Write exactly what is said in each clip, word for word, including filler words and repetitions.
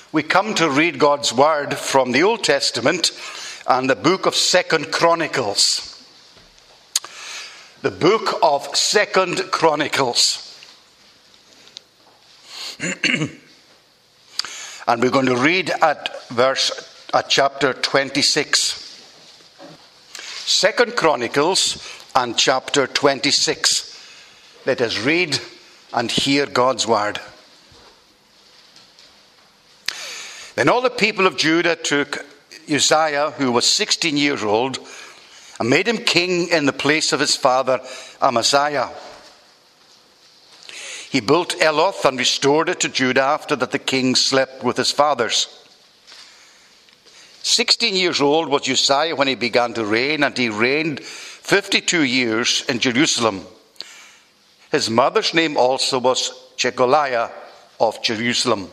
We come to read God's word from the Old Testament and the book of Second Chronicles. The book of Second Chronicles. And we're going to read at verse at chapter twenty-six. Second Chronicles and chapter twenty-six. Let us read and hear God's word. Then all the people of Judah took Uzziah, who was sixteen years old, and made him king in the place of his father Amaziah. He built Eloth and restored it to Judah after that the king slept with his fathers. Sixteen years old was Uzziah when he began to reign, and he reigned fifty-two years in Jerusalem. His mother's name also was Jecoliah of Jerusalem.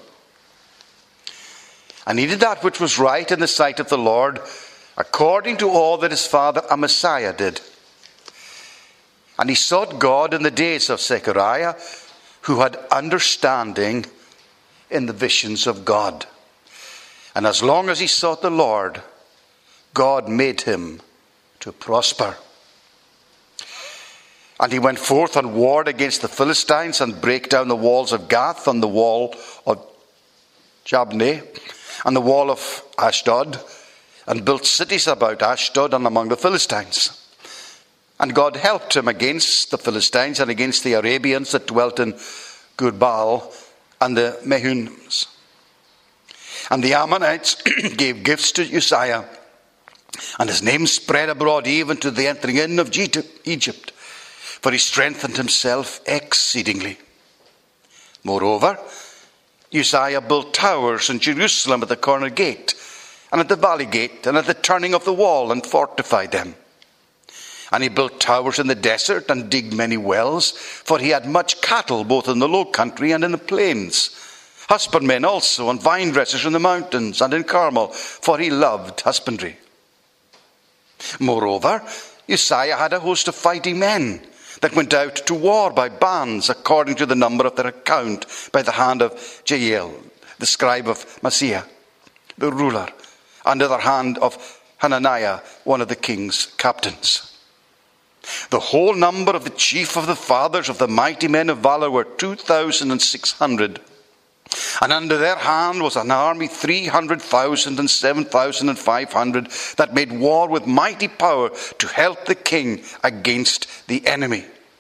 And he did that which was right in the sight of the Lord, according to all that his father Amaziah did. And he sought God in the days of Zechariah, who had understanding in the visions of God. And as long as he sought the Lord, God made him to prosper. And he went forth and warred against the Philistines, and brake down the walls of Gath, and the wall of Jabneh, and the wall of Ashdod, and built cities about Ashdod and among the Philistines. And God helped him against the Philistines and against the Arabians that dwelt in Gurbaal and the Mehunims. And the Ammonites gave gifts to Uzziah, and his name spread abroad even to the entering in of Egypt, for he strengthened himself exceedingly. Moreover, Uzziah built towers in Jerusalem at the corner gate, and at the valley gate, and at the turning of the wall, and fortified them. And he built towers in the desert, and digged many wells, for he had much cattle, both in the low country and in the plains. Husbandmen also, and vine dressers in the mountains, and in Carmel, for he loved husbandry. Moreover, Uzziah had a host of fighting men, that went out to war by bands, according to the number of their account, by the hand of Jael, the scribe of Maaseiah, the ruler, under the hand of Hananiah, one of the king's captains. The whole number of the chief of the fathers of the mighty men of valor were two thousand and six hundred. And under their hand was an army three hundred thousand and seven thousand and five hundred, that made war with mighty power to help the king against the enemy.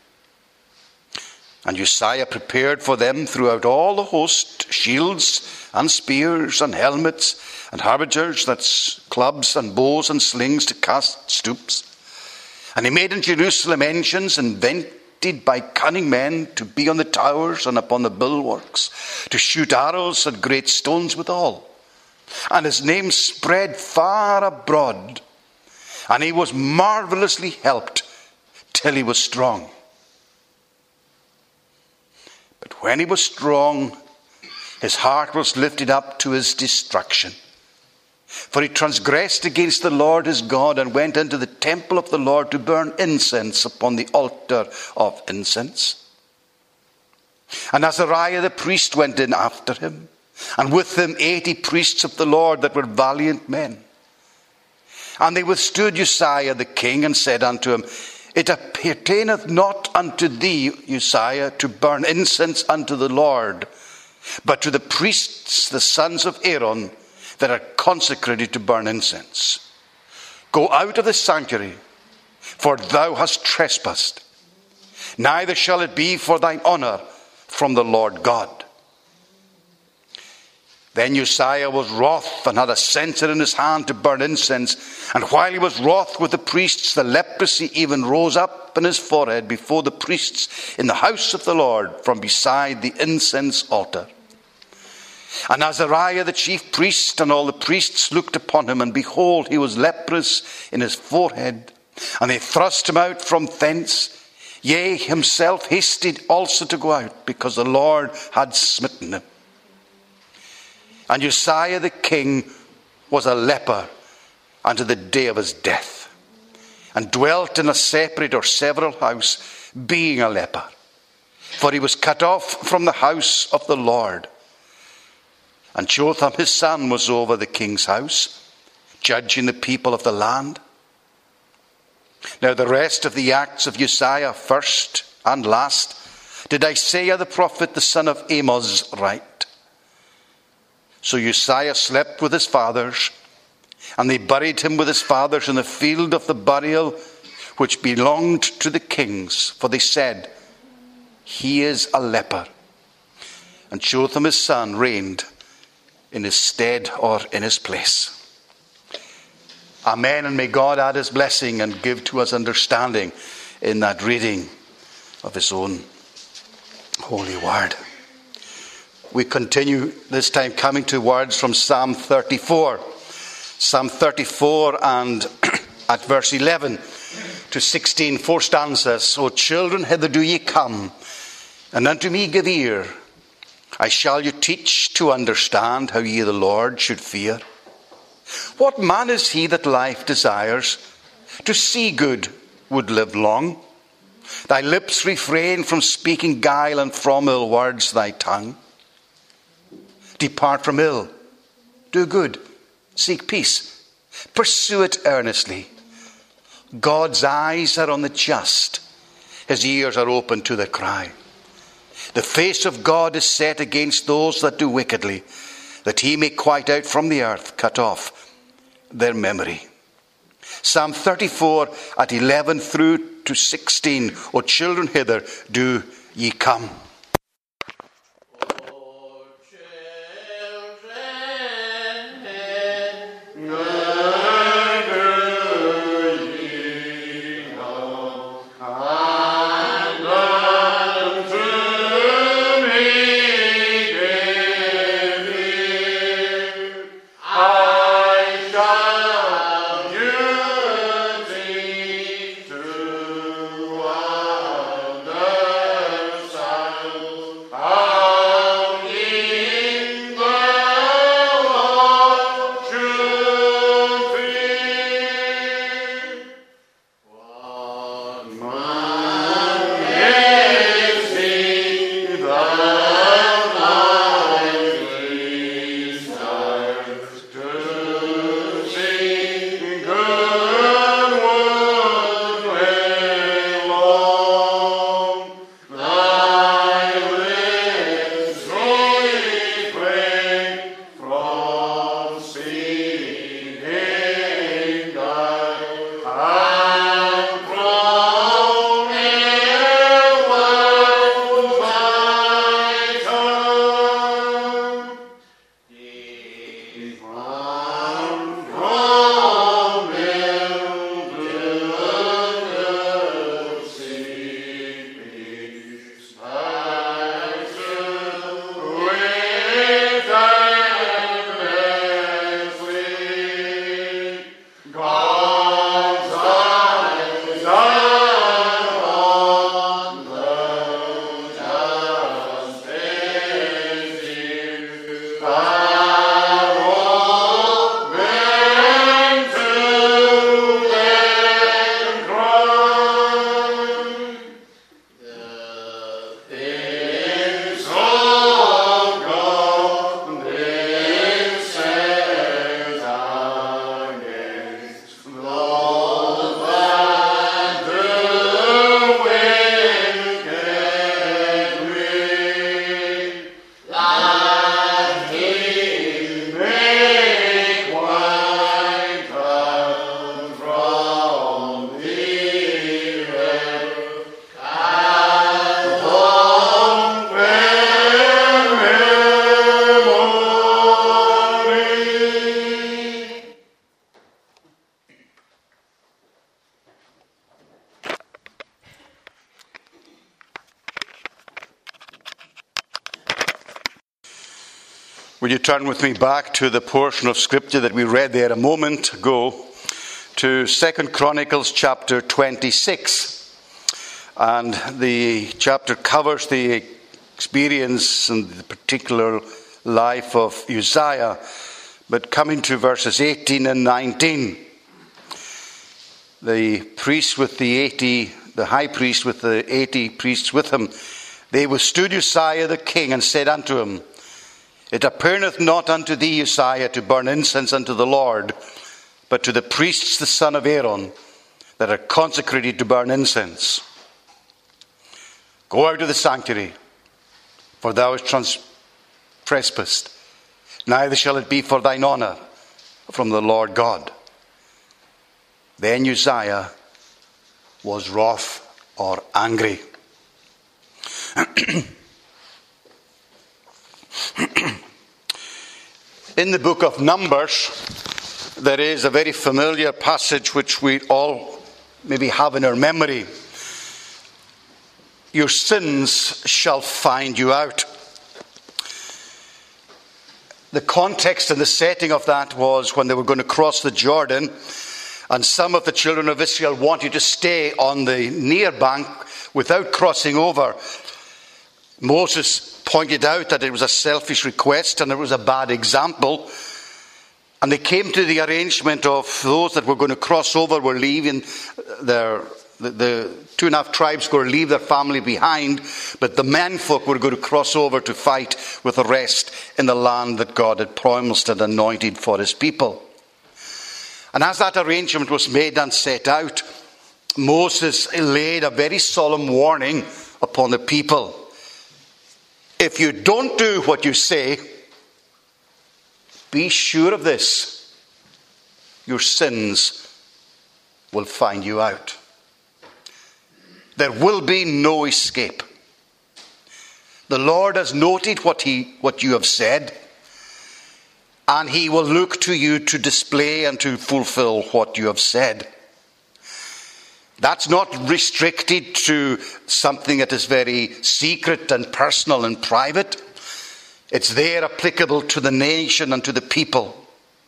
And Uzziah prepared for them throughout all the host shields and spears and helmets and harbingers, that's clubs and bows and slings to cast stoops. And he made in Jerusalem engines invented by cunning men to be on the towers and upon the bulwarks, to shoot arrows and great stones withal. And his name spread far abroad, and he was marvelously helped till he was strong. But when he was strong, his heart was lifted up to his destruction. For he transgressed against the Lord his God, and went into the temple of the Lord to burn incense upon the altar of incense. And Azariah the priest went in after him, and with him eighty priests of the Lord that were valiant men. And they withstood Uzziah the king, and said unto him, It appertaineth not unto thee, Uzziah, to burn incense unto the Lord, but to the priests, the sons of Aaron, that are consecrated to burn incense. Go out of the sanctuary, for thou hast trespassed. Neither shall it be for thine honour from the Lord God. Then Uzziah was wroth, and had a censer in his hand to burn incense. And while he was wroth with the priests, the leprosy even rose up in his forehead before the priests in the house of the Lord, from beside the incense altar. And Azariah the chief priest and all the priests looked upon him, and behold, he was leprous in his forehead. And they thrust him out from thence. Yea, himself hasted also to go out, because the Lord had smitten him. And Uzziah the king was a leper unto the day of his death, and dwelt in a separate or several house, being a leper. For he was cut off from the house of the Lord. And Jotham his son was over the king's house, judging the people of the land. Now the rest of the acts of Uzziah, first and last, did Isaiah the prophet, the son of Amoz, write. So Uzziah slept with his fathers, and they buried him with his fathers in the field of the burial which belonged to the kings, for they said, he is a leper. And Jotham his son reigned in his stead, or in his place. Amen, and may God add his blessing and give to us understanding in that reading of his own holy word. We continue this time coming to words from Psalm thirty-four. Psalm thirty-four and at verse eleven to sixteen, four stanzas. O children, hither do ye come, and unto me give ear. I shall you teach to understand how ye the Lord should fear. What man is he that life desires? To see good would live long. Thy lips refrain from speaking guile, and from ill words thy tongue. Depart from ill, do good, seek peace, pursue it earnestly. God's eyes are on the just, his ears are open to their cry. The face of God is set against those that do wickedly, that he may quite out from the earth, cut off their memory. Psalm thirty-four at eleven through to sixteen. O children, hither do ye come. Will you turn with me back to the portion of Scripture that we read there a moment ago, to Second Chronicles chapter twenty-six. And the chapter covers the experience and the particular life of Uzziah. But coming to verses eighteen and nineteen, the priest with the eighty, the high priest with the eighty priests with him, they withstood Uzziah the king and said unto him, It appeareth not unto thee, Uzziah, to burn incense unto the Lord, but to the priests, the son of Aaron, that are consecrated to burn incense. Go out of the sanctuary, for thou hast transgressed. Neither shall it be for thine honour from the Lord God. Then Uzziah was wroth or angry. In the book of Numbers, there is a very familiar passage which we all maybe have in our memory. Your sins shall find you out. The context and the setting of that was when they were going to cross the Jordan, and some of the children of Israel wanted to stay on the near bank without crossing over. Moses pointed out that it was a selfish request and it was a bad example. And they came to the arrangement of those that were going to cross over were leaving their, the, the two and a half tribes were going to leave their family behind, but the menfolk were going to cross over to fight with the rest in the land that God had promised and anointed for his people. And as that arrangement was made and set out, Moses laid a very solemn warning upon the people. If you don't do what you say, be sure of this: your sins will find you out. There will be no escape. The Lord has noted what he, what you have said, and he will look to you to display and to fulfill what you have said. That's not restricted to something that is very secret and personal and private. It's there applicable to the nation and to the people.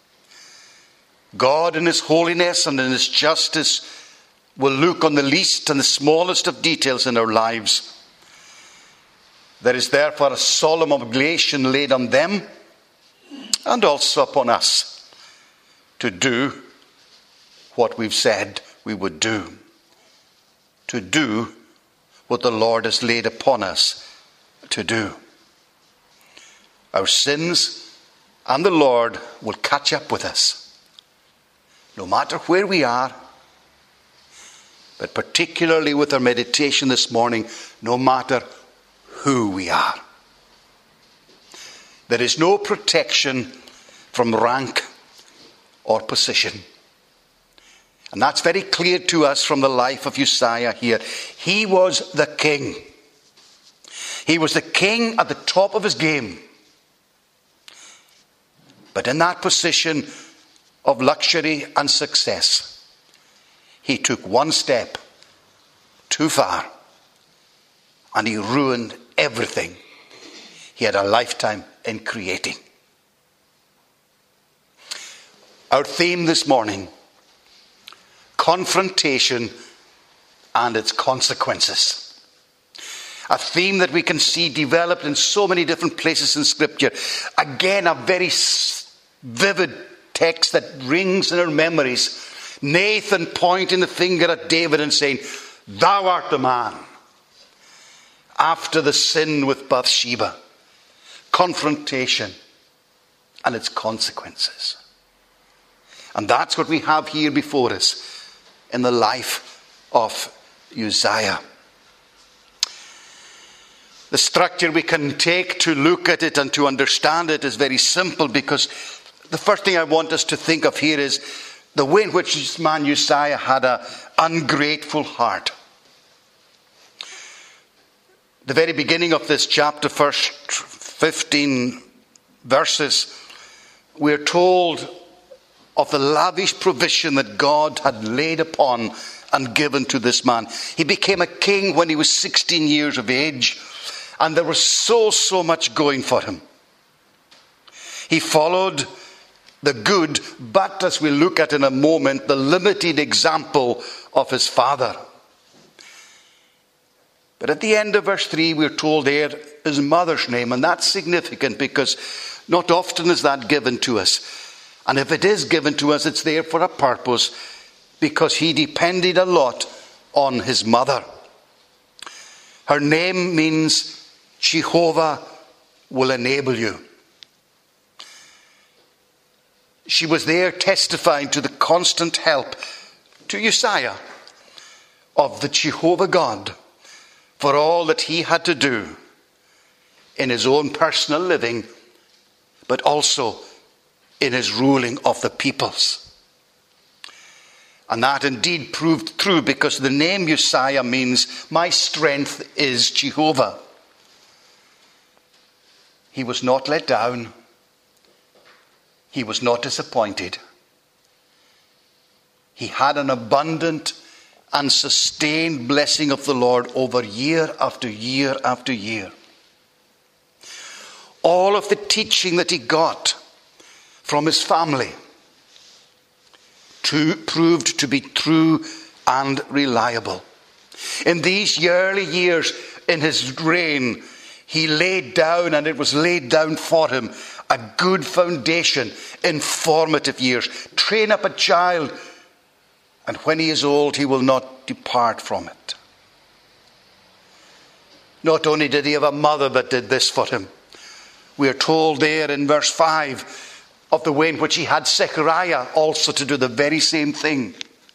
God in his holiness and in his justice will look on the least and the smallest of details in our lives. There is therefore a solemn obligation laid on them and also upon us to do what we've said we would do. To do what the Lord has laid upon us to do. Our sins and the Lord will catch up with us, no matter where we are, but particularly with our meditation this morning, no matter who we are. There is no protection from rank or position. And that's very clear to us from the life of Uzziah here. He was the king. He was the king at the top of his game. But in that position of luxury and success, he took one step too far and he ruined everything he had a lifetime in creating. Our theme this morning: confrontation and its consequences. A theme that we can see developed in so many different places in Scripture. Again, a very vivid text that rings in our memories. Nathan pointing the finger at David and saying, "Thou art the man." After the sin with Bathsheba. Confrontation and its consequences. And that's what we have here before us in the life of Uzziah. The structure we can take to look at it and to understand it is very simple, because the first thing I want us to think of here is the way in which this man Uzziah had an ungrateful heart. The very beginning of this chapter, first fifteen verses, we're told of the lavish provision that God had laid upon and given to this man. He became a king when he was sixteen years of age, and there was so, so much going for him. He followed the good, but as we'll look at in a moment, the limited example of his father. But at the end of verse three, we're told there his mother's name, and that's significant because not often is that given to us. And if it is given to us, it's there for a purpose, because he depended a lot on his mother. Her name means Jehovah will enable you. She was there testifying to the constant help to Uzziah of the Jehovah God for all that he had to do in his own personal living, but also in his ruling of the peoples. And that indeed proved true, because the name Uzziah means my strength is Jehovah. He was not let down. He was not disappointed. He had an abundant and sustained blessing of the Lord over year after year after year. All of the teaching that he got from his family to, proved to be true and reliable. In these early years in his reign, he laid down, and it was laid down for him, a good foundation in formative years. Train up a child, and when he is old, he will not depart from it. Not only did he have a mother that did this for him, we are told there in verse five of the way in which he had Zechariah also to do the very same thing.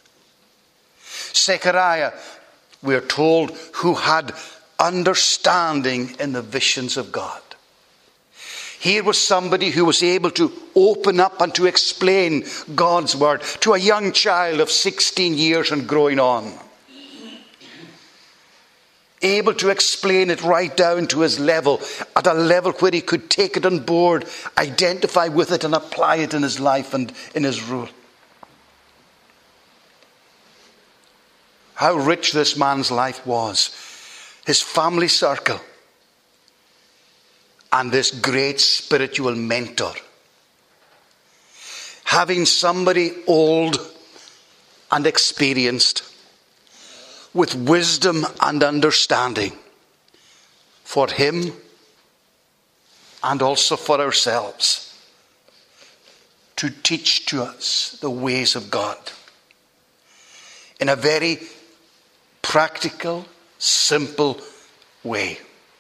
Zechariah, we are told, who had understanding in the visions of God. Here was somebody who was able to open up and to explain God's word to a young child of sixteen years and growing on. Able to explain it right down to his level, at a level where he could take it on board, identify with it, and apply it in his life and in his rule. How rich this man's life was. His family circle. And this great spiritual mentor. Having somebody old and experienced, with wisdom and understanding for him and also for ourselves, to teach to us the ways of God in a very practical, simple way.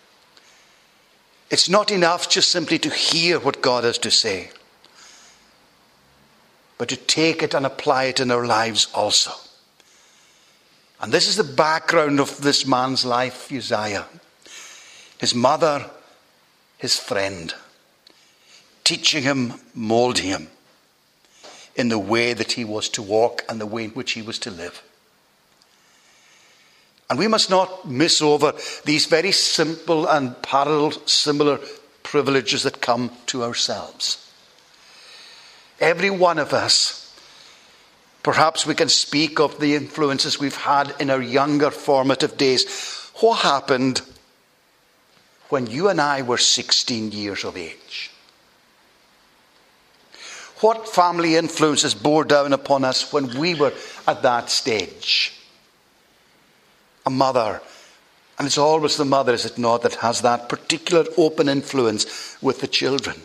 It's not enough just simply to hear what God has to say, but to take it and apply it in our lives also. And this is the background of this man's life, Uzziah. His mother, his friend, teaching him, molding him in the way that he was to walk and the way in which he was to live. And we must not miss over these very simple and parallel, similar privileges that come to ourselves. Every one of us, perhaps we can speak of the influences we've had in our younger formative days. What happened when you and I were sixteen years of age? What family influences bore down upon us when we were at that stage? A mother. And it's always the mother, is it not, that has that particular open influence with the children.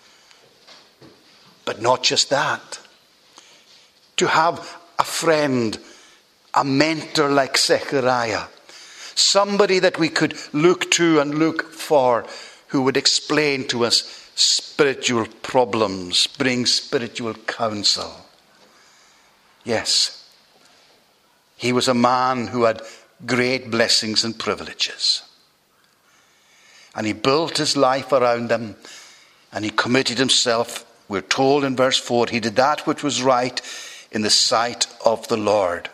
But not just that. To have a friend, a mentor like Zechariah, somebody that we could look to and look for, who would explain to us spiritual problems, bring spiritual counsel. Yes, he was a man who had great blessings and privileges. And he built his life around them, and he committed himself. We're told in verse four, he did that which was right in the sight of the Lord.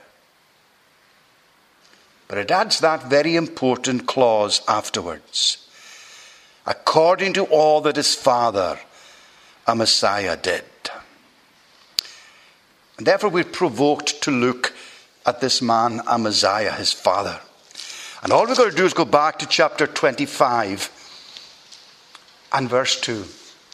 But it adds that very important clause afterwards. According to all that his father Amaziah did. And therefore we're provoked to look at this man Amaziah, his father. And all we're going to do is go back to chapter twenty-five and verse two.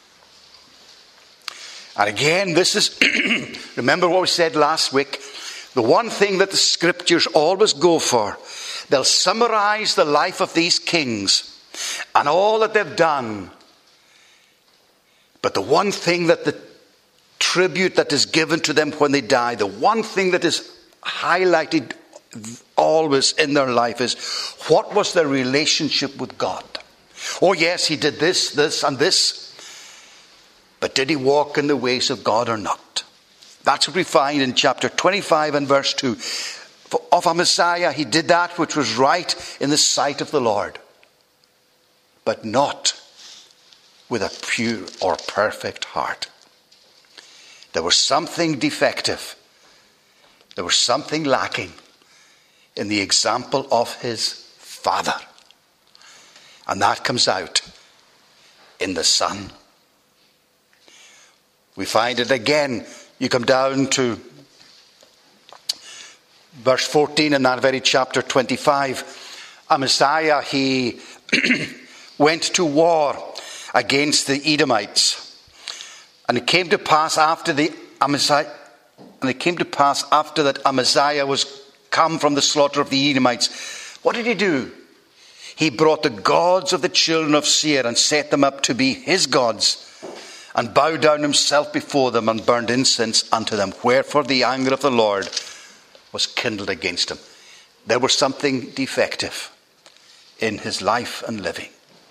And again, this is, remember what we said last week, the one thing that the scriptures always go for. They'll summarize the life of these kings and all that they've done. But the one thing that the tribute that is given to them when they die, the one thing that is highlighted always in their life is, what was their relationship with God? Oh yes, he did this, this and this. But did he walk in the ways of God or not? That's what we find in chapter twenty-five and verse two. For of Amaziah he did that which was right in the sight of the Lord, but not with a pure or perfect heart. There was something defective. There was something lacking in the example of his father. And that comes out in the son. We find it again. You come down to verse fourteen in that very chapter twenty-five. Amaziah, he went to war against the Edomites. And it came to pass after the Amaziah, and it came to pass after that Amaziah was come from the slaughter of the Edomites. What did he do? He brought the gods of the children of Seir and set them up to be his gods, and bowed down himself before them and burned incense unto them. Wherefore the anger of the Lord was kindled against him. There was something defective in his life and living.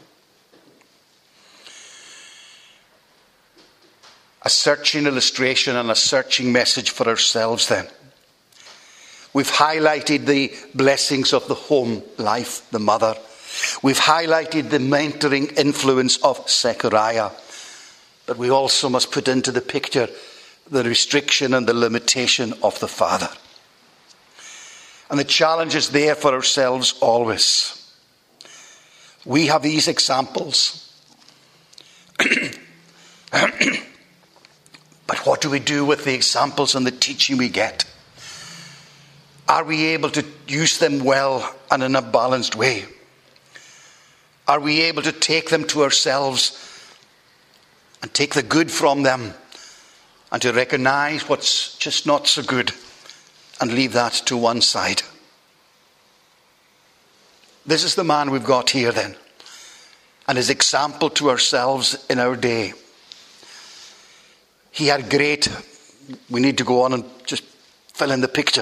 A searching illustration and a searching message for ourselves then. We've highlighted the blessings of the home life, the mother. We've highlighted the mentoring influence of Zechariah. But we also must put into the picture the restriction and the limitation of the father. And the challenge is there for ourselves always. We have these examples. But what do we do with the examples and the teaching we get? Are we able to use them well and in a balanced way? Are we able to take them to ourselves and take the good from them and to recognize what's just not so good and leave that to one side? This is the man we've got here then, and his example to ourselves in our day. He had great, we need to go on and just fill in the picture.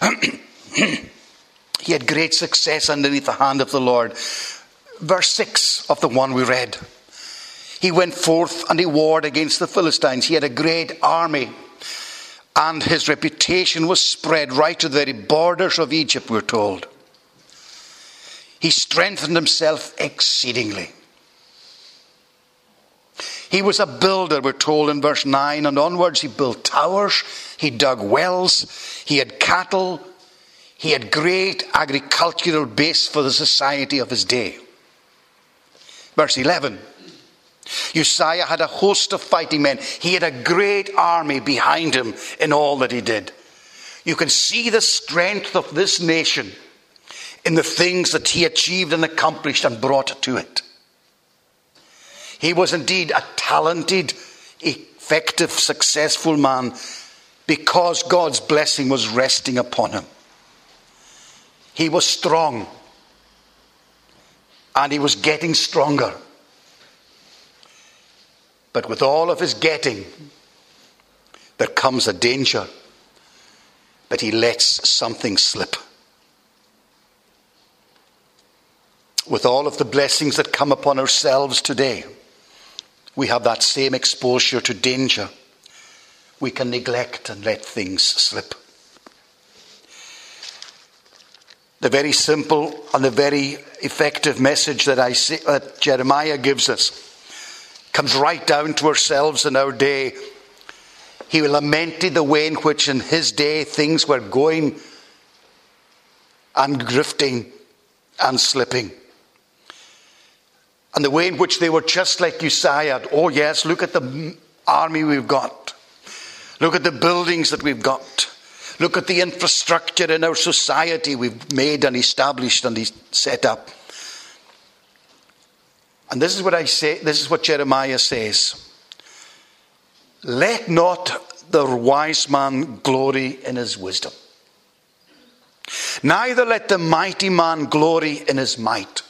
He had great success underneath the hand of the Lord. Verse six of the one we read. He went forth and he warred against the Philistines. He had a great army, and his reputation was spread right to the very borders of Egypt, we're told. He strengthened himself exceedingly. He was a builder, we're told in verse nine and onwards. He built towers, he dug wells, he had cattle, he had great agricultural base for the society of his day. Verse eleven. Uzziah had a host of fighting men. He had a great army behind him in all that he did. You can see the strength of this nation in the things that he achieved and accomplished and brought to it. He was indeed a talented, effective, successful man because God's blessing was resting upon him. He was strong, and he was getting stronger. But with all of his getting, there comes a danger that he lets something slip. With all of the blessings that come upon ourselves today, we have that same exposure to danger. We can neglect and let things slip. The very simple and the very effective message that I see, that Jeremiah gives us comes right down to ourselves in our day. He lamented the way in which in his day things were going and drifting and slipping. And the way in which they were just like Uzziah. Oh yes, look at the army we've got. Look at the buildings that we've got. Look at the infrastructure in our society we've made and established and set up. And this is what I say, this is what Jeremiah says. Let not the wise man glory in his wisdom. Neither let the mighty man glory in his might.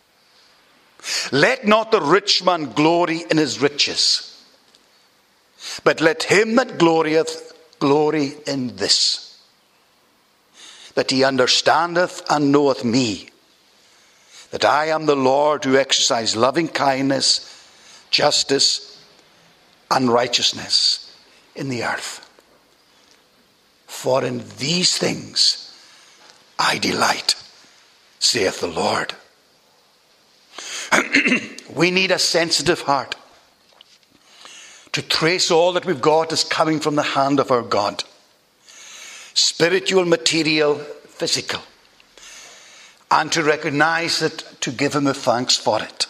Let not the rich man glory in his riches, but let him that glorieth glory in this, that he understandeth and knoweth me, that I am the Lord who exercise loving kindness, justice, unrighteousness in the earth. For in these things I delight, saith the Lord. We need a sensitive heart to trace all that we've got as coming from the hand of our God. Spiritual, material, physical. And to recognize it, to give him the thanks for it.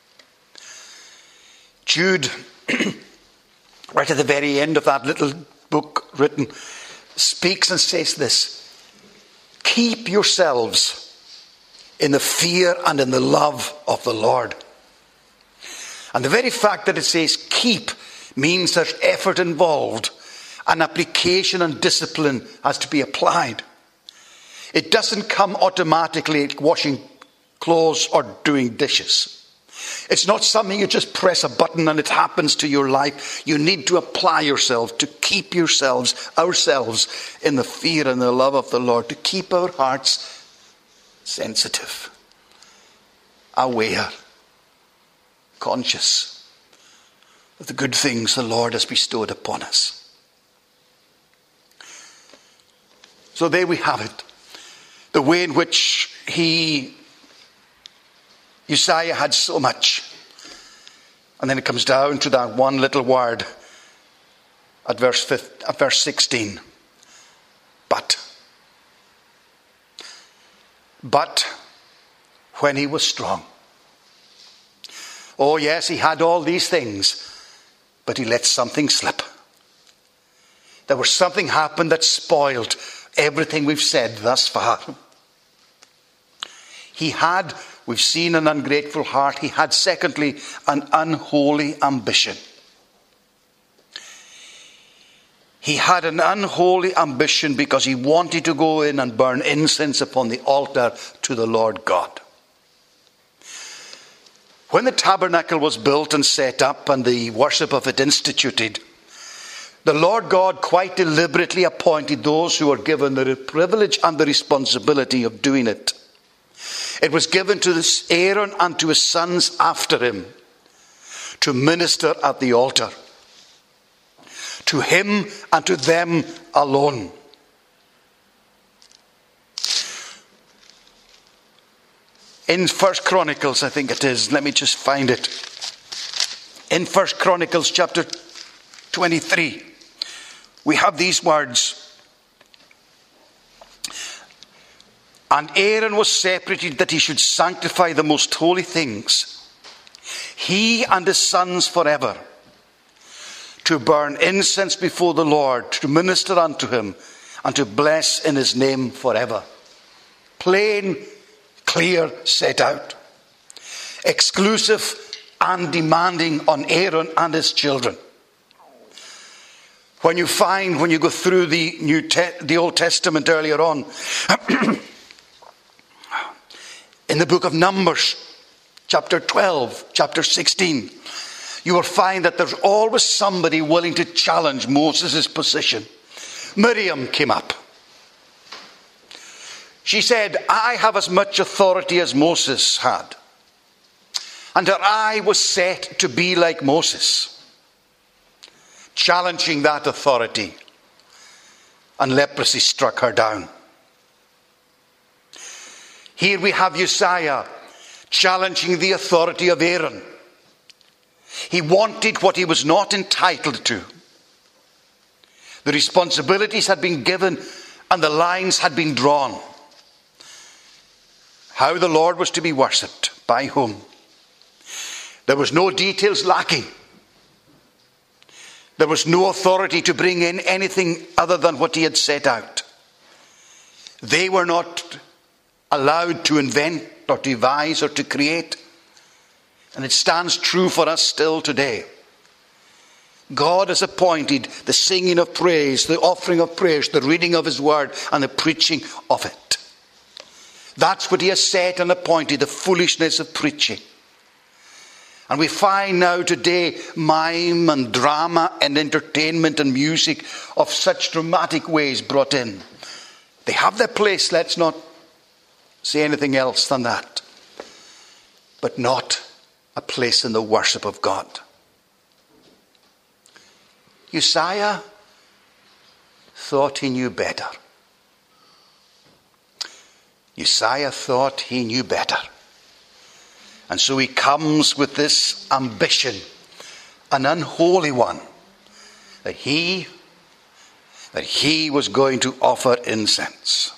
Jude, right at the very end of that little book written, speaks and says this: keep yourselves in the fear and in the love of the Lord. And the very fact that it says keep means there's effort involved, and application and discipline has to be applied. It doesn't come automatically like washing clothes or doing dishes. It's not something you just press a button and it happens to your life. You need to apply yourself, to keep yourselves, ourselves, in the fear and the love of the Lord, to keep our hearts sensitive, aware, conscious of the good things the Lord has bestowed upon us. So there we have it. The way in which he, Uzziah, had so much. And then it comes down to that one little word at verse fifteen, at verse sixteen. But. But when he was strong. Oh yes, he had all these things, but he let something slip. There was something happened that spoiled everything we've said thus far. He had, we've seen, an ungrateful heart. He had, secondly, an unholy ambition. He had an unholy ambition because he wanted to go in and burn incense upon the altar to the Lord God. When the tabernacle was built and set up and the worship of it instituted, the Lord God quite deliberately appointed those who were given the privilege and the responsibility of doing it. It was given to this Aaron and to his sons after him to minister at the altar. To him and to them alone. In First Chronicles, I think it is, let me just find it. In First Chronicles chapter twenty-three, we have these words. And Aaron was separated that he should sanctify the most holy things, he and his sons forever, to burn incense before the Lord, to minister unto him, and to bless in his name forever. Plain, clear, set out. Exclusive and demanding on Aaron and his children. When you find, when you go through the New Te- the Old Testament earlier on, in the book of Numbers, chapter twelve, chapter sixteen, you will find that there's always somebody willing to challenge Moses' position. Miriam came up. She said, I have as much authority as Moses had. And her eye was set to be like Moses. Challenging that authority. And leprosy struck her down. Here we have Uzziah challenging the authority of Aaron. He wanted what he was not entitled to. The responsibilities had been given and the lines had been drawn. How the Lord was to be worshipped, by whom. There was no details lacking. There was no authority to bring in anything other than what he had set out. They were not allowed to invent or devise or to create. And it stands true for us still today. God has appointed the singing of praise, the offering of praise, the reading of his word, and the preaching of it. That's what he has set and appointed, the foolishness of preaching. And we find now today mime and drama and entertainment and music of such dramatic ways brought in. They have their place, let's not say anything else than that. But not a place in the worship of God. Uzziah thought he knew better. Uzziah thought he knew better. And so he comes with this ambition, an unholy one, that he, that he was going to offer incense.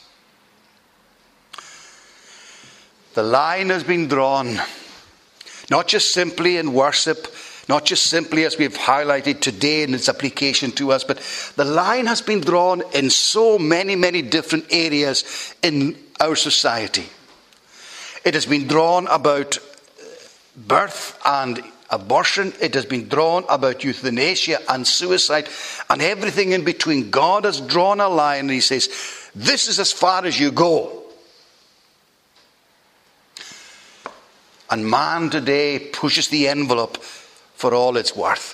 The line has been drawn, not just simply in worship, not just simply as we've highlighted today in its application to us, but the line has been drawn in so many, many different areas in our society. It has been drawn about birth and abortion. It has been drawn about euthanasia and suicide and everything in between. God has drawn a line and he says, this is as far as you go. And man today pushes the envelope for all it's worth.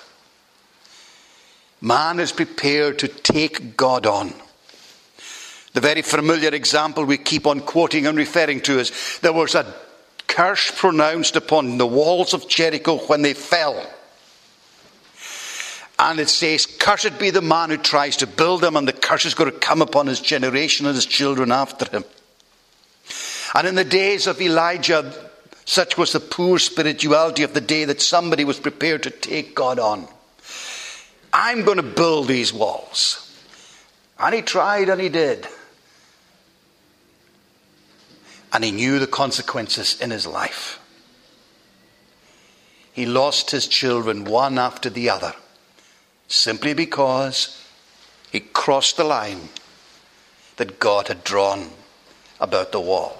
Man is prepared to take God on. The very familiar example we keep on quoting and referring to is there was a curse pronounced upon the walls of Jericho when they fell. And it says, cursed be the man who tries to build them, and the curse is going to come upon his generation and his children after him. And in the days of Elijah, such was the poor spirituality of the day that somebody was prepared to take God on. I'm going to build these walls. And he tried and he did. And he knew the consequences in his life. He lost his children one after the other, simply because he crossed the line that God had drawn about the wall.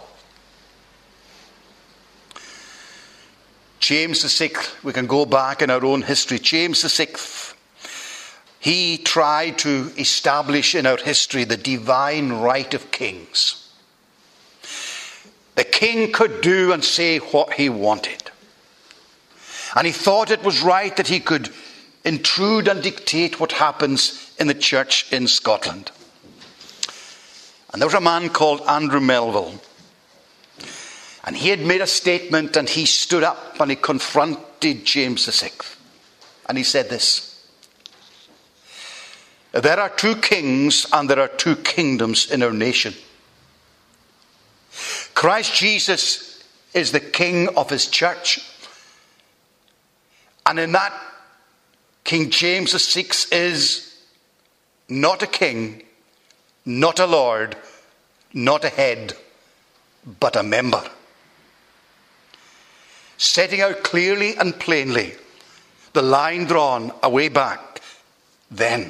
James the sixth, we can go back in our own history. James the sixth, he tried to establish in our history the divine right of kings. The king could do and say what he wanted. And he thought it was right that he could intrude and dictate what happens in the church in Scotland. And there was a man called Andrew Melville. And he had made a statement, and he stood up and he confronted James the sixth. And he said this: there are two kings and there are two kingdoms in our nation. Christ Jesus is the king of his church. And in that, King James the sixth is not a king, not a lord, not a head, but a member. Setting out clearly and plainly the line drawn a way back then.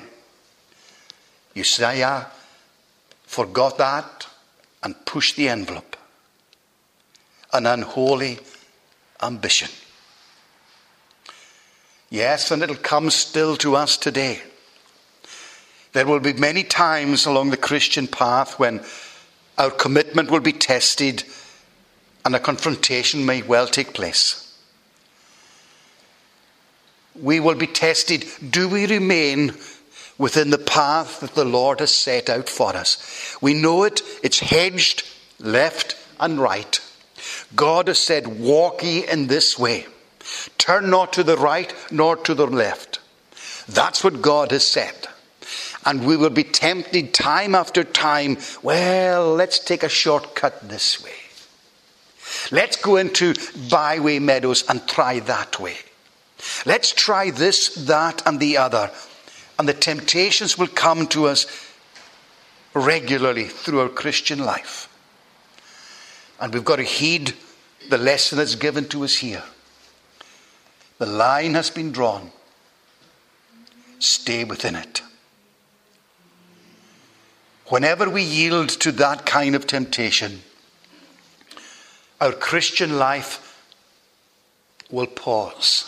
Uzziah forgot that and pushed the envelope. An unholy ambition. Yes, and it'll come still to us today. There will be many times along the Christian path when our commitment will be tested and a confrontation may well take place. We will be tested. Do we remain within the path that the Lord has set out for us? We know it. It's hedged left and right. God has said, walk ye in this way. Turn not to the right nor to the left. That's what God has said. And we will be tempted time after time. Well, let's take a shortcut this way. Let's go into byway meadows and try that way. Let's try this, that, and the other. And the temptations will come to us regularly through our Christian life. And we've got to heed the lesson that's given to us here. The line has been drawn. Stay within it. Whenever we yield to that kind of temptation, our Christian life will pause.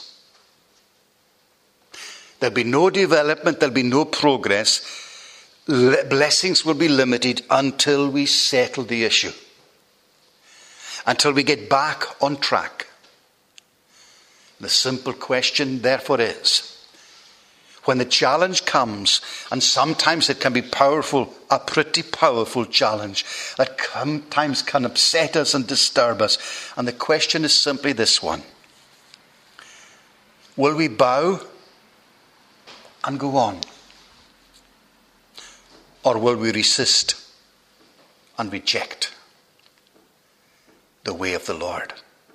There'll be no development, there'll be no progress. Le- blessings will be limited until we settle the issue. Until we get back on track. The simple question, therefore, is, when the challenge comes, and sometimes it can be powerful, a pretty powerful challenge, that sometimes can upset us and disturb us. And the question is simply this one: will we bow and go on? Or will we resist and reject the way of the Lord?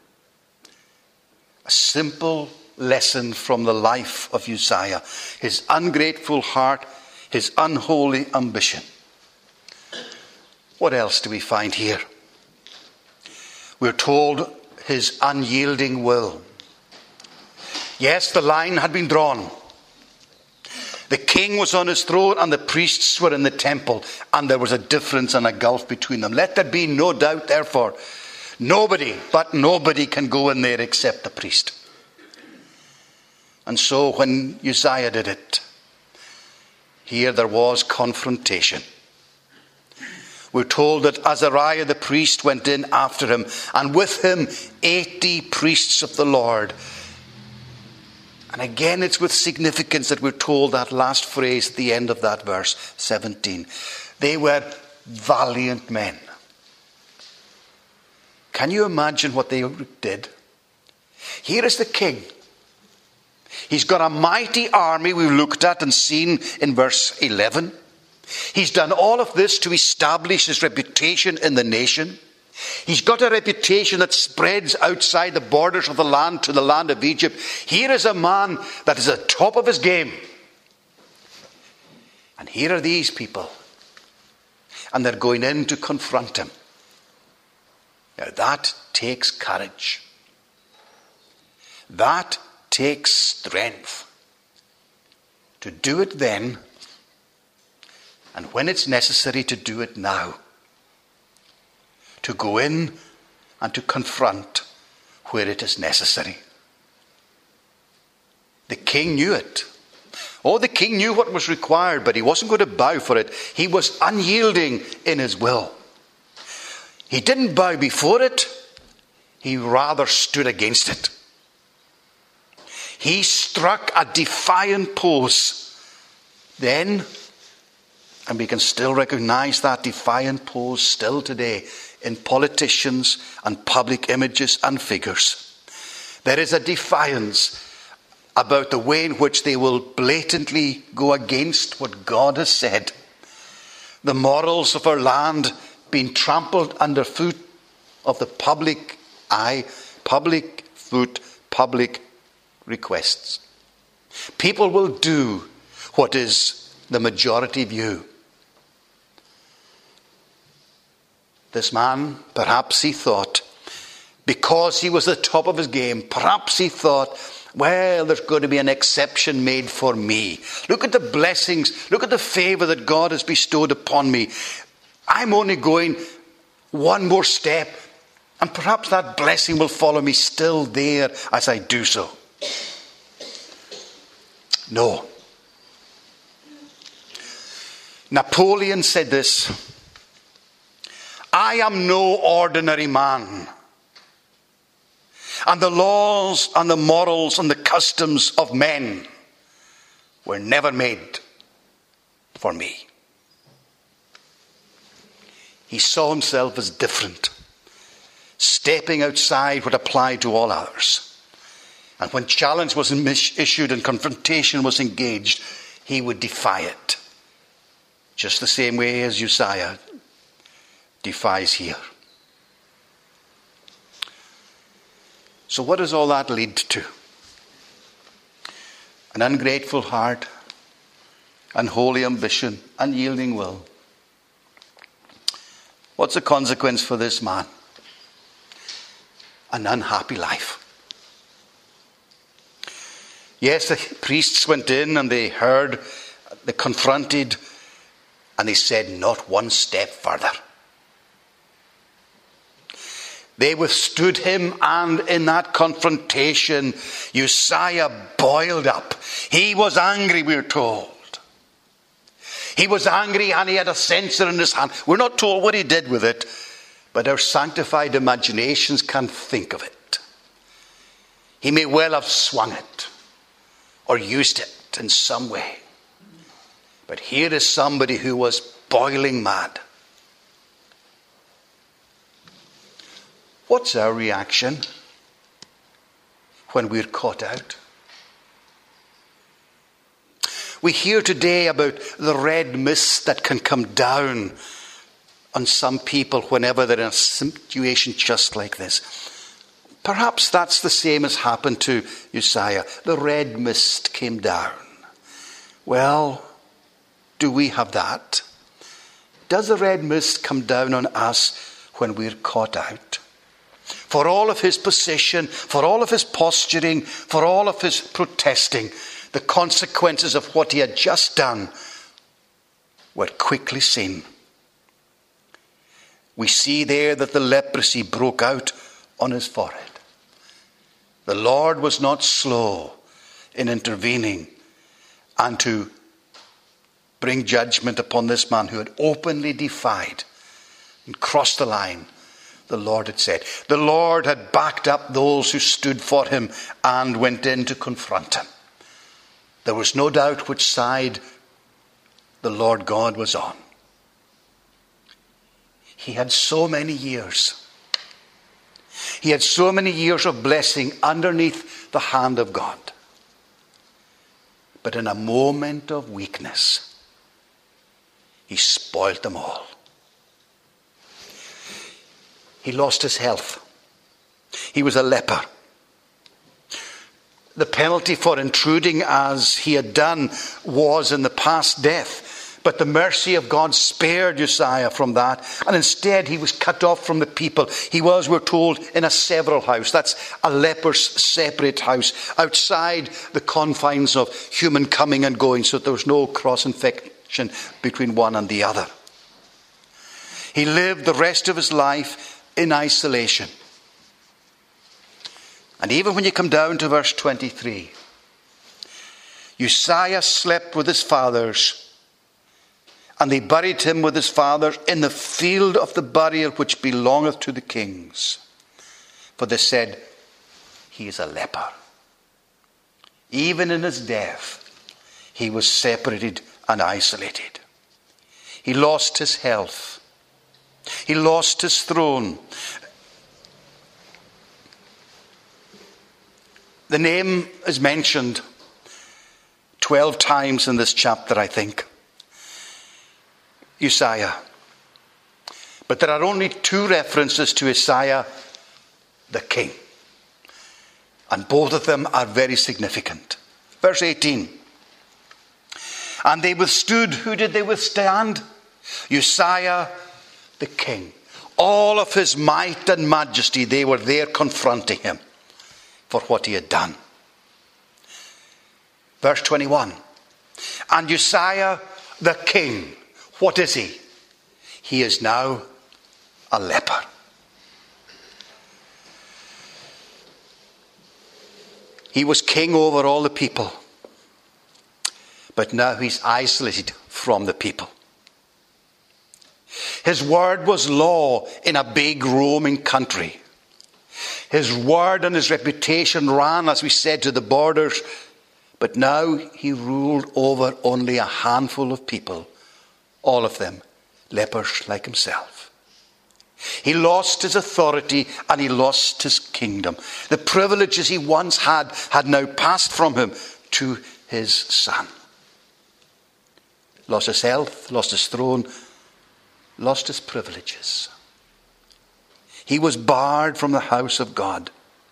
A simple lesson from the life of Uzziah. His ungrateful heart, his unholy ambition. What else do we find here? We're told his unyielding will. Yes, the line had been drawn. The king was on his throne and the priests were in the temple, and there was a difference and a gulf between them. Let there be no doubt, therefore, nobody, but nobody can go in there except the priest. And so when Uzziah did it, here there was confrontation. We're told that Azariah the priest went in after him, and with him eighty priests of the Lord. And again, it's with significance that we're told that last phrase at the end of that verse, seventeen. They were valiant men. Can you imagine what they did? Here is the king. He's got a mighty army we've looked at and seen in verse eleven. He's done all of this to establish his reputation in the nation. He's got a reputation that spreads outside the borders of the land to the land of Egypt. Here is a man that is at the top of his game. And here are these people. And they're going in to confront him. Now that takes courage. That takes strength. To do it then, and when it's necessary to do it now. To go in and to confront where it is necessary. The king knew it. Oh, the king knew what was required, but he wasn't going to bow for it. He was unyielding in his will. He didn't bow before it. He rather stood against it. He struck a defiant pose. Then, and we can still recognize that defiant pose still today in politicians and public images and figures. There is a defiance about the way in which they will blatantly go against what God has said. The morals of our land being trampled underfoot of the public eye, public foot, public requests. People will do what is the majority view. This man, perhaps he thought, because he was at the top of his game, perhaps he thought, well, there's going to be an exception made for me. Look at the blessings, look at the favor that God has bestowed upon me. I'm only going one more step, and perhaps that blessing will follow me still there as I do so. No. Napoleon said this, I am no ordinary man. And the laws and the morals and the customs of men were never made for me. He saw himself as different, stepping outside what applied to all others. And when challenge was issued and confrontation was engaged, he would defy it. Just the same way as Uzziah defies here. So what does all that lead to? An ungrateful heart, unholy ambition, unyielding will. What's the consequence for this man? An unhappy life. Yes, the priests went in and they heard, they confronted, and they said not one step further. They withstood him, and in that confrontation, Uzziah boiled up. He was angry, we're told. He was angry and he had a censer in his hand. We're not told what he did with it, but our sanctified imaginations can think of it. He may well have swung it or used it in some way. But here is somebody who was boiling mad. What's our reaction when we're caught out? We hear today about the red mist that can come down on some people whenever they're in a situation just like this. Perhaps that's the same as happened to Uzziah. The red mist came down. Well, do we have that? Does the red mist come down on us when we're caught out? For all of his position, for all of his posturing, for all of his protesting, the consequences of what he had just done were quickly seen. We see there that the leprosy broke out on his forehead. The Lord was not slow in intervening and to bring judgment upon this man who had openly defied and crossed the line. The Lord had said. The Lord had backed up those who stood for him and went in to confront him. There was no doubt which side the Lord God was on. He had so many years. He had so many years of blessing underneath the hand of God. But in a moment of weakness, he spoilt them all. He lost his health. He was a leper. The penalty for intruding as he had done was in the past death. But the mercy of God spared Uzziah from that. And instead he was cut off from the people. He was, we're told, in a several house. That's a leper's separate house outside the confines of human coming and going, so that there was no cross-infection between one and the other. He lived the rest of his life in isolation. And even when you come down to verse twenty-three, Uzziah slept with his fathers, and they buried him with his fathers in the field of the burial which belongeth to the kings. For they said, he is a leper. Even in his death, he was separated and isolated. He lost his health. He lost his throne. The name is mentioned twelve times in this chapter, I think. Uzziah. But there are only two references to Uzziah, the king. And both of them are very significant. Verse eighteen. And they withstood. Who did they withstand? Uzziah, the king. All of his might and majesty, they were there confronting him for what he had done. Verse twenty-one. And Uzziah, the king, what is he? He is now a leper. He was king over all the people. But now he's isolated from the people. His word was law in a big roaming country. His word and his reputation ran, as we said, to the borders. But now he ruled over only a handful of people. All of them lepers like himself. He lost his authority and he lost his kingdom. The privileges he once had had now passed from him to his son. Lost his health, lost his throne, lost his privileges. He was barred from the house of God.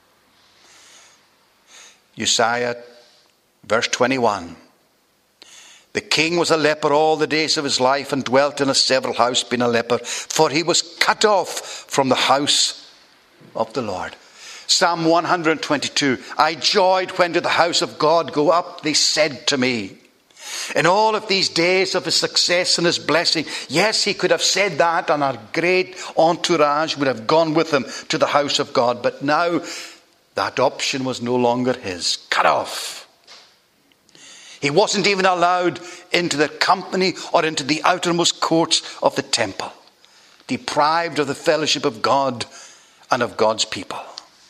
Uzziah, verse twenty-one. The king was a leper all the days of his life and dwelt in a several house, being a leper, for he was cut off from the house of the Lord. Psalm one hundred twenty-two. I joyed when to the house of God go up, they said to me. In all of these days of his success and his blessing, yes, he could have said that, and our great entourage would have gone with him to the house of God. But now that option was no longer his. Cut off. He wasn't even allowed into their company or into the outermost courts of the temple. Deprived of the fellowship of God and of God's people.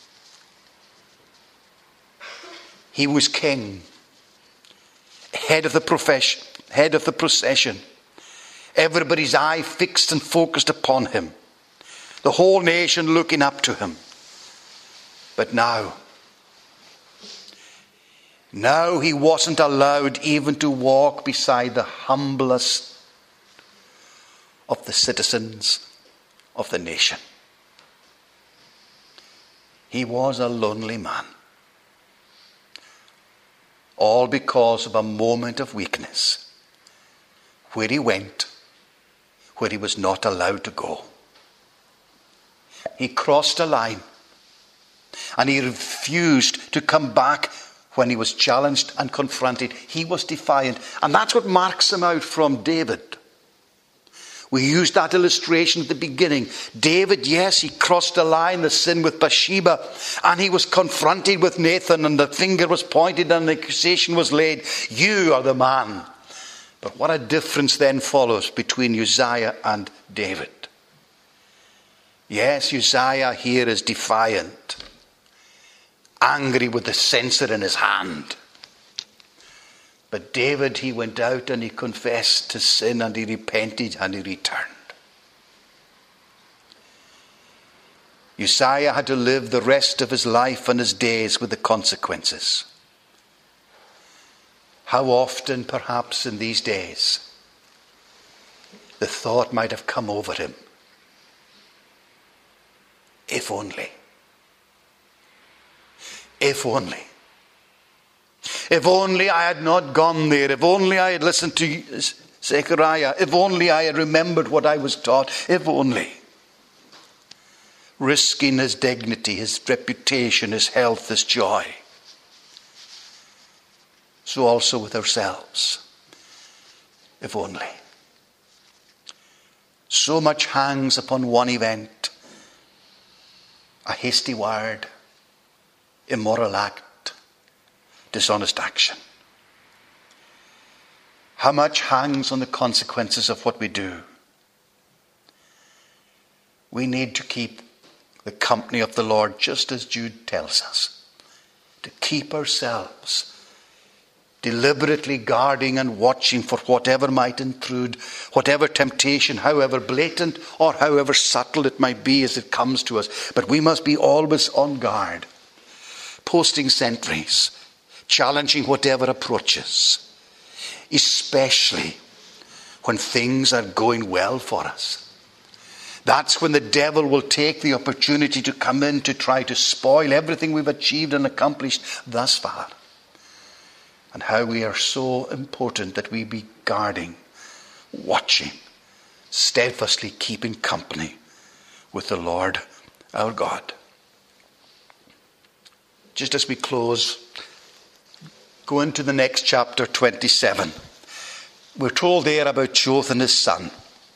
He was king. Head of the profession, head of the procession. Everybody's eye fixed and focused upon him. The whole nation looking up to him. But now, Now he wasn't allowed even to walk beside the humblest of the citizens of the nation. He was a lonely man. All because of a moment of weakness, where he went, where he was not allowed to go. He crossed a line, and he refused to come back when he was challenged and confronted. He was defiant. And that's what marks him out from David. We used that illustration at the beginning. David, yes, he crossed a line, the sin with Bathsheba, and he was confronted with Nathan, and the finger was pointed and the accusation was laid. You are the man. But what a difference then follows between Uzziah and David. Yes, Uzziah here is defiant, angry with the censer in his hand. But David, he went out and he confessed his sin and he repented and he returned. Uzziah had to live the rest of his life and his days with the consequences. How often, perhaps in these days, the thought might have come over him, if only. If only. If only I had not gone there. If only I had listened to Zechariah. If only I had remembered what I was taught. If only. Risking his dignity, his reputation, his health, his joy. So also with ourselves. If only. So much hangs upon one event. A hasty word. Immoral act. Dishonest action. How much hangs on the consequences of what we do. We need to keep the company of the Lord, just as Jude tells us. To keep ourselves deliberately guarding and watching for whatever might intrude, whatever temptation, however blatant or however subtle it might be as it comes to us. But we must be always on guard, posting sentries, challenging whatever approaches, especially when things are going well for us. That's when the devil will take the opportunity to come in to try to spoil everything we've achieved and accomplished thus far. And how we are so important that we be guarding, watching, steadfastly keeping company with the Lord our God. Just as we close, go into the next chapter, twenty-seven. We're told there about Jotham and his son.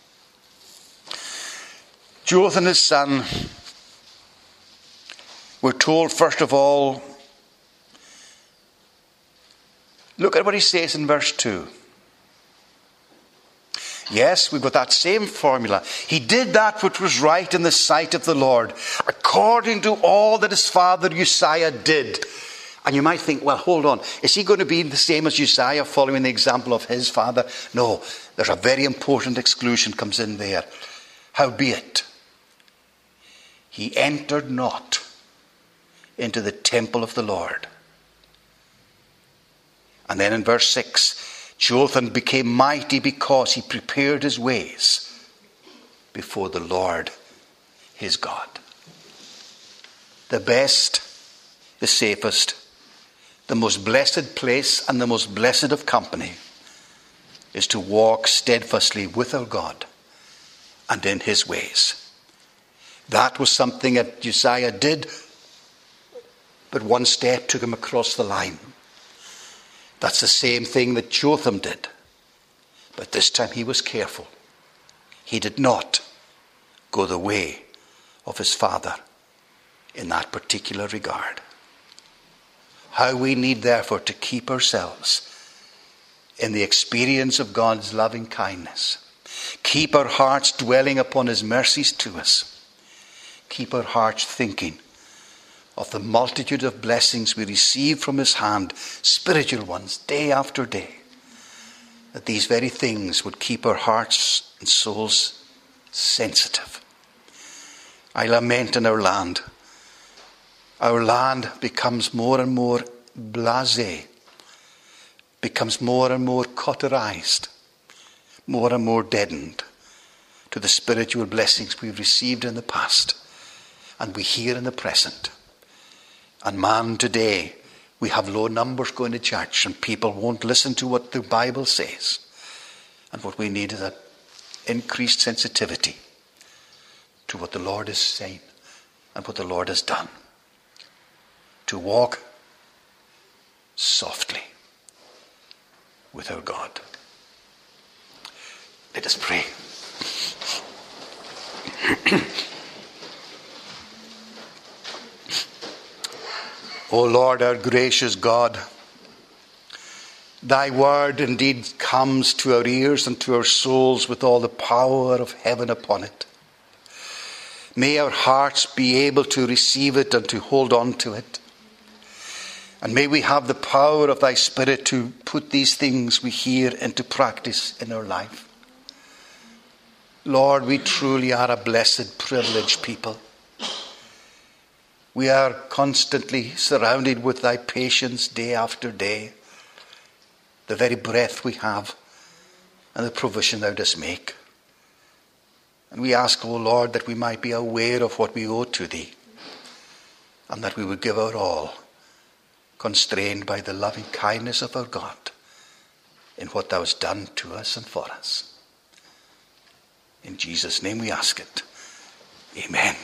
Jotham and his son, we're told first of all, look at what he says in verse two. Yes, we've got that same formula. He did that which was right in the sight of the Lord, according to all that his father Uzziah did. And you might think, well, hold on. Is he going to be the same as Uzziah, following the example of his father? No, there's a very important exclusion comes in there. Howbeit, he entered not into the temple of the Lord. And then in verse six, Jotham became mighty because he prepared his ways before the Lord his God. The best, the safest, the most blessed place and the most blessed of company is to walk steadfastly with our God and in his ways. That was something that Uzziah did, but one step took him across the line. That's the same thing that Jotham did, but this time he was careful. He did not go the way of his father in that particular regard. How we need, therefore, to keep ourselves in the experience of God's loving kindness. Keep our hearts dwelling upon his mercies to us. Keep our hearts thinking of the multitude of blessings we receive from his hand, spiritual ones, day after day. That these very things would keep our hearts and souls sensitive. I lament in our land. Our land becomes more and more blasé becomes more and more cauterized, more and more deadened to the spiritual blessings we've received in the past and we hear in the present. And man, today we have low numbers going to church and people won't listen to what the Bible says. And what we need is an increased sensitivity to what the Lord is saying and what the Lord has done. To walk softly with our God. Let us pray. O Lord, our gracious God, thy word indeed comes to our ears and to our souls with all the power of heaven upon it. May our hearts be able to receive it and to hold on to it. And may we have the power of thy Spirit to put these things we hear into practice in our life. Lord, we truly are a blessed, privileged people. We are constantly surrounded with thy patience day after day. The very breath we have and the provision thou dost make. And we ask, O Lord, that we might be aware of what we owe to thee and that we would give our all, constrained by the loving kindness of our God in what thou hast done to us and for us. In Jesus' name we ask it. Amen.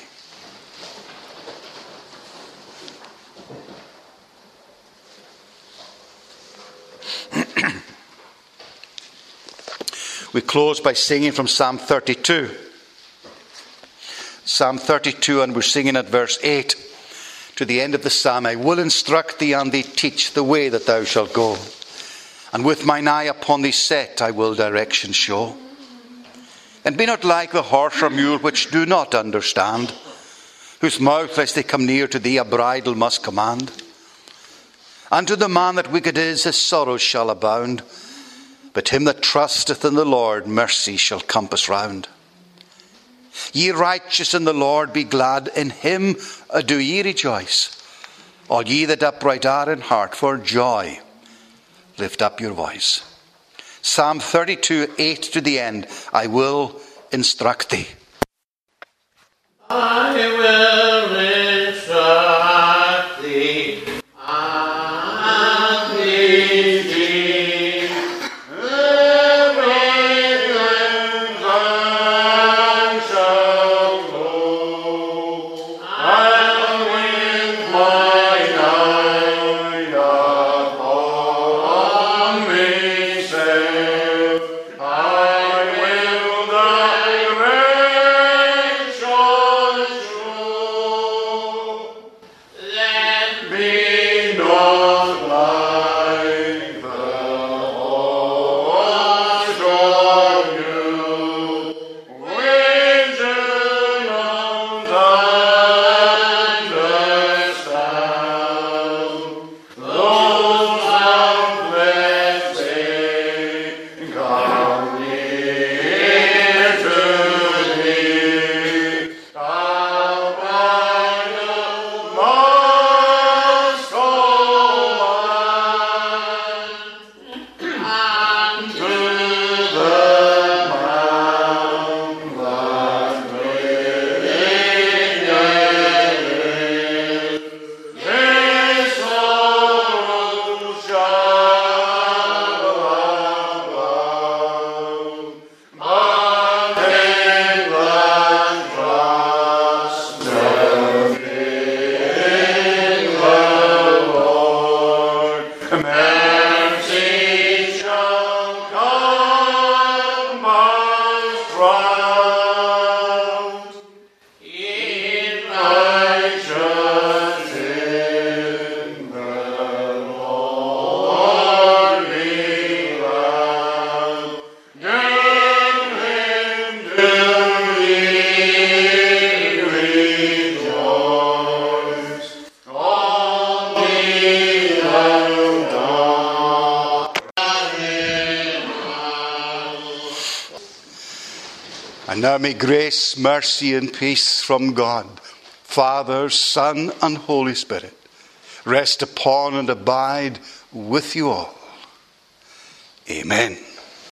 We close by singing from Psalm thirty-two. Psalm thirty-two, and we're singing at verse eight. To the end of the psalm, I will instruct thee and thee teach the way that thou shalt go. And with mine eye upon thee set, I will direction show. And be not like the horse or mule which do not understand, whose mouth, lest they come near to thee, a bridle must command. And to the man that wicked is, his sorrows shall abound. But him that trusteth in the Lord, mercy shall compass round. Ye righteous in the Lord, be glad, in him do ye rejoice. All ye that upright are in heart, for joy lift up your voice. Psalm thirty-two, eight to the end. I will instruct thee. I will instruct thee. I will thee. And now may grace, mercy, and peace from God, Father, Son, and Holy Spirit rest upon and abide with you all. Amen.